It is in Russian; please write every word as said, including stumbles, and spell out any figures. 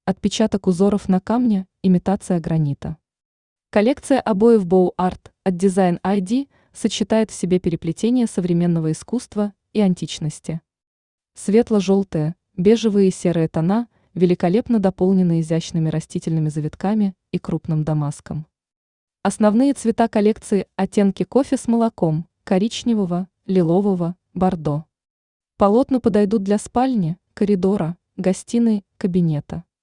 отпечаток узоров на камне, имитация гранита. Коллекция обоев Bow Art от Design ай ди сочетает в себе переплетение современного искусства и античности. Светло-желтые, бежевые и серые тона великолепно дополнены изящными растительными завитками и крупным дамаском. Основные цвета коллекции – оттенки кофе с молоком, коричневого, лилового, бордо. Полотна подойдут для спальни, коридора, гостиной, кабинета.